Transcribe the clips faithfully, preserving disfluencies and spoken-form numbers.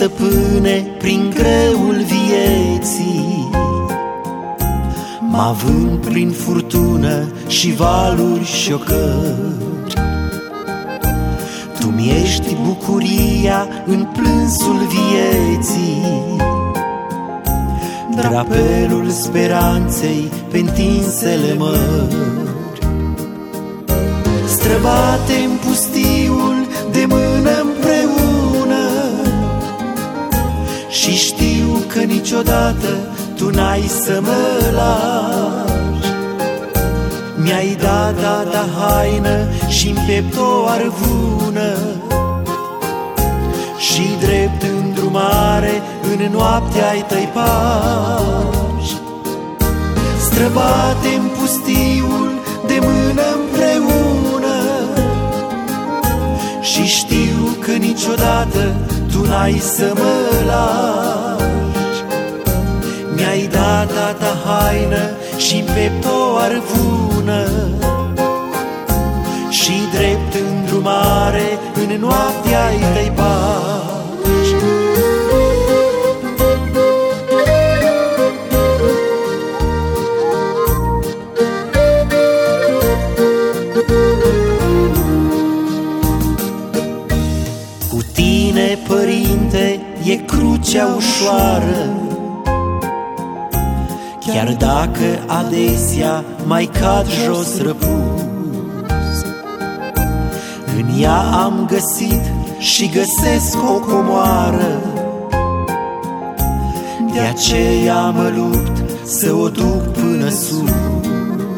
stăpâne prin greul vieții, mă având prin furtună și valuri șocări. Tu-mi ești bucuria în plânsul vieții, drapelul speranței pe întinsele mări. Străbatem pustiul de mână împreună și știu că niciodată tu n-ai să mă lași. Mi-ai dat data haină și-n piept o arvună și drept îndrumare în noaptea-i tăi pași. Străbatem pustiul de mână împreună și știu că niciodată tu n-ai să mă lași. Mi-ai dat data haină și-n piept o arvună și drept îndrumare în noaptea-i tăi pași. Cu tine, Părinte, e crucea ușoară, chiar dacă adesea mai cad jos răpus. În ea am găsit și găsesc o comoară, de aceea mă lupt să o duc până sus.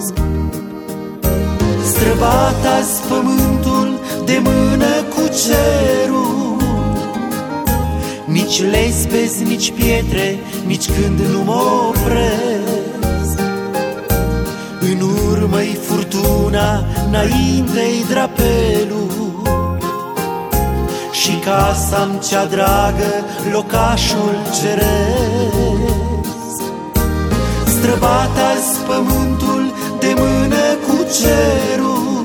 Străbat azi pământul de mână cu cerul, nici lespezi, nici pietre, nici când nu mă opresc. În urmă-i furtuna, înainte-i drapelul și casa-mi cea dragă, locașul ceresc. Străbat azi pământul de mână cu cerul,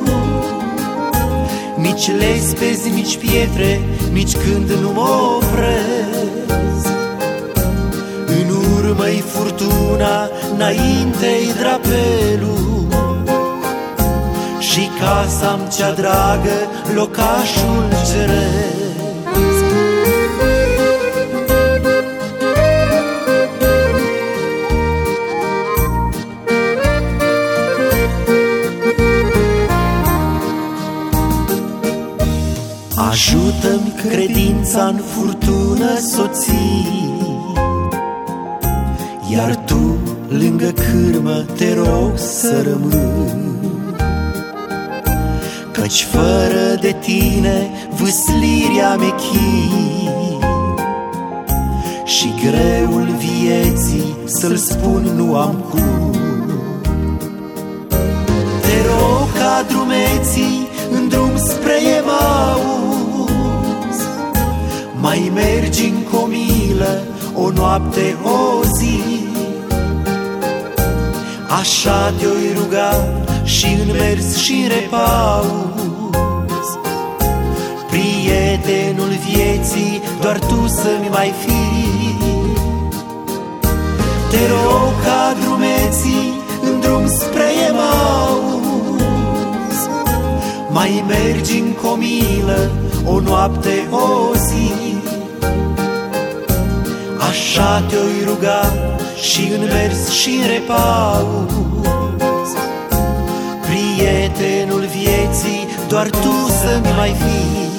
nici lespezi, nici pietre, nici când nu mă opresc. În urmă-i furtuna, înainte-i drapelul și casa-mi cea dragă, locașul ceresc. Ajută-mi credința-n furtună soții, iar tu lângă cârmă te rog să rămâi, căci fără de tine vâslirea mi-e chin și greul vieții să-l spun nu am cum. Te rog ca drumeții în drum spre Emaus, mai mergi încă o milă, o noapte, o zi. Așa te-oi ruga și în mers și în repaus, prietenul vieții, doar tu să-mi mai fii. Te rog ca drumeții în drum spre Emaus, mai mergi încă o milă, o noapte, o zi. Așa te-oi ruga și în mers și în repaus, prietenul vieții, doar tu să-mi mai fii.